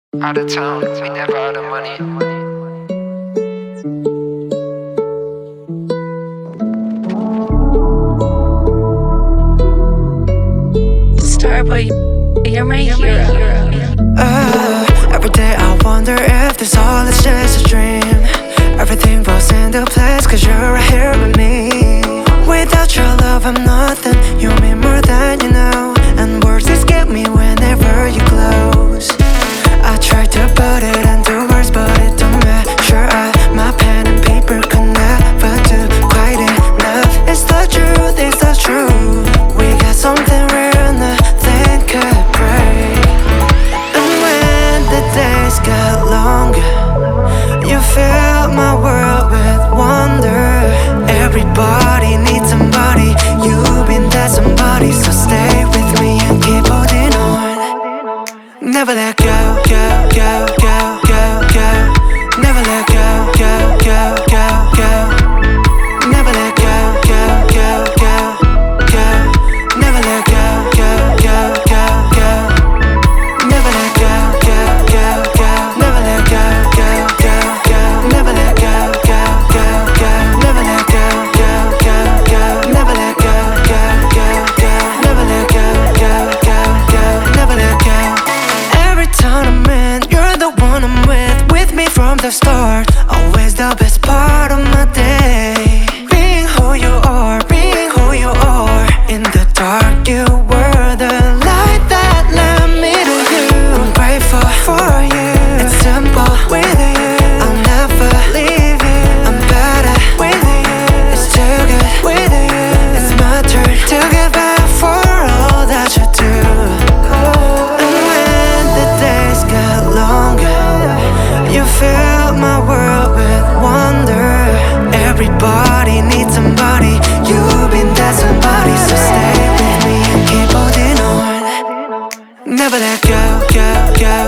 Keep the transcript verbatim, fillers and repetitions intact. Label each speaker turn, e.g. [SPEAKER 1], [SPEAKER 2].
[SPEAKER 1] Out of town, we never out of money.
[SPEAKER 2] Starboy, you're my hero.
[SPEAKER 3] Uh, every day I wonder if this all is just a dream. Everything falls into place cause you're right here with me. Without your love I'm nothing, you mean more than you know. And words escape me whenever you close. I try to put it into words but it don't measure up. My pen and paper could never do quite enough. It's the truth, it's the truth. We got something real, nothing could break. And when the days get longer, you fill my world with wonder. Everybody needs somebody, you've been that somebody. So stay with me and keep holding on. Never let go, go, go, go, go, go. Never let go, go, go, go, go. Never let go, go, go, go, go. Never let go, go, go, go, go. Never let go, go, go, go. Never let go, go, go, go. Never let go, go, go, go. Never let go, go, go, go. Never let go, go, go, go. Never let go, go, go, go. Never let go. Every time I'm in, you're the one I'm with. With me from the start, always the best part of my day. Being who you are, being who you are. In the dark you were the light that led me to you. I'm grateful for you, it's simple with you. I'll never leave you, I'm better with you. It's too good with you, it's my turn to give back for all that you do. And when the days get longer, you fill my world with wonder. Everybody needs somebody, you've been that somebody. So stay with me and keep holding on. Never let go, go, go,